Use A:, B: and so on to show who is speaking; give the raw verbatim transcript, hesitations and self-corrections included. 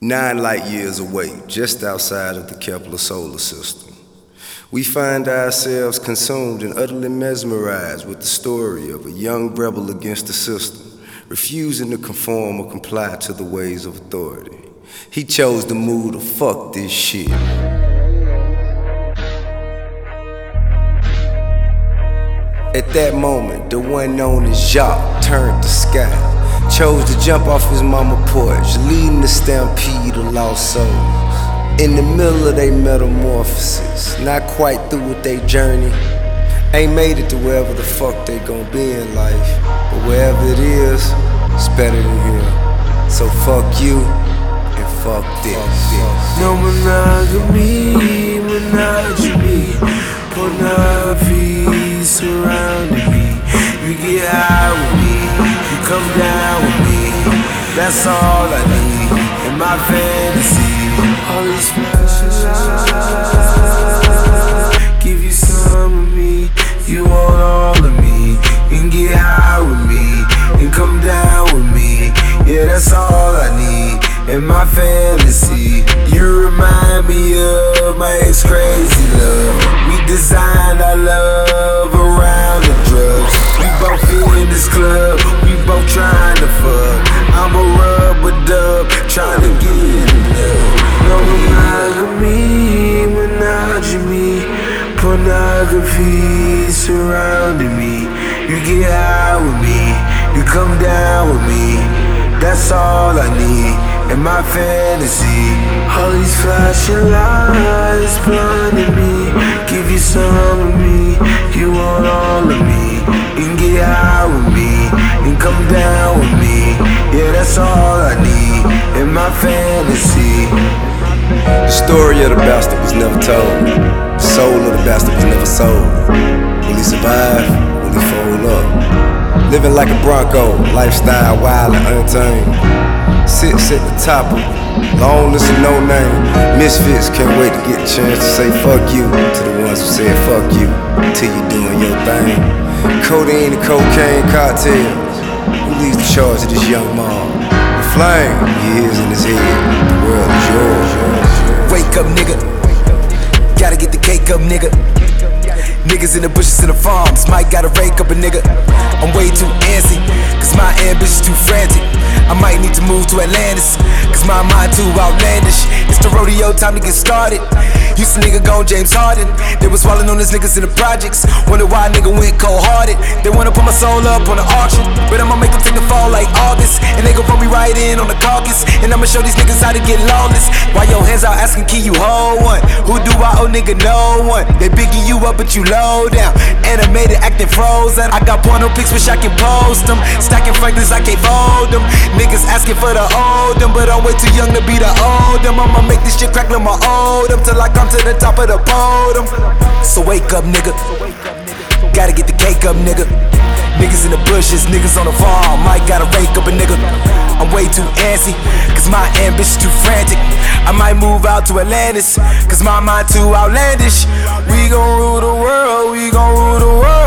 A: Nine light years away, just outside of the Kepler solar system, we find ourselves consumed and utterly mesmerized with the story of a young rebel against the system, refusing to conform or comply to the ways of authority. He chose to move to fuck this shit. At that moment, the one known as Jacques turned the sky, chose to jump off his mama porch, leading the stampede of lost souls. In the middle of their metamorphosis, not quite through with their journey, ain't made it to wherever the fuck they gon' be in life, but wherever it is, it's better than here. So fuck you and fuck this.
B: No monogamy, monogamy, pornography surrounding me. You get high with me, you come down with me. That's all I need in my fantasy. All these fashion lights give you some of me. You want all of me. You can get high with me and come down with me. Yeah, that's all I need in my fantasy. You remind me of my ex-crazy love. We designed our love around the drugs. We both in this club, we both trying to fuck. I'm a rubber dub, trying to get enough. No monogamy, monogamy, pornography surrounding me. You get high with me, you come down with me. That's all I need in my fantasy. All these flashing lights blinding me. Give you some of me, you want all of me. You can get high with me, you can come down with me. Yeah, that's all I need in my fantasy.
A: The story of the bastard was never told. The soul of the bastard was never sold. Will he survive? Will he fold up? Living like a Bronco, lifestyle wild and untamed. Sits at the top of long list of no name. Misfits can't wait to get a chance to say fuck you to the ones who said fuck you till you doing your thing. Codeine and cocaine cartels. Who leads the charge of this young mom? The flame, he is in his head. The world is yours.
C: Wake up, nigga. Gotta get the cake up, nigga. Niggas in the bushes in the farms, might gotta rake up a nigga. I'm way too antsy, cause my ambition's too frantic. I might need to move to Atlantis, cause my mind too outlandish. It's the rodeo, time to get started. Used to nigga gone James Harden. They was swallowing on these niggas in the projects. Wonder why a nigga went cold-hearted. They wanna put my soul up on the auction, but I'ma make them take the fall like August. And they gon' put me right in on the caucus. And I'ma show these niggas how to get lawless. Why your hands out asking, can you hold one? Who do I owe, nigga? No one. They bigging you up, but you low down. Animated, acting frozen. I got porno pics, wish I can post them. Stacking Franklins, I can't fold them. Niggas asking for the old them, but I'm way too young to be the old them. I'ma make this shit crack like my old them till I come to the top of the podium. So wake up, nigga. Gotta get the cake up, nigga. Niggas in the bushes, niggas on the farm, might gotta rake up a nigga. I'm way too antsy, cause my ambition's too frantic. I might move out to Atlantis, cause my mind too outlandish. We gon' rule the world, we gon' rule the world.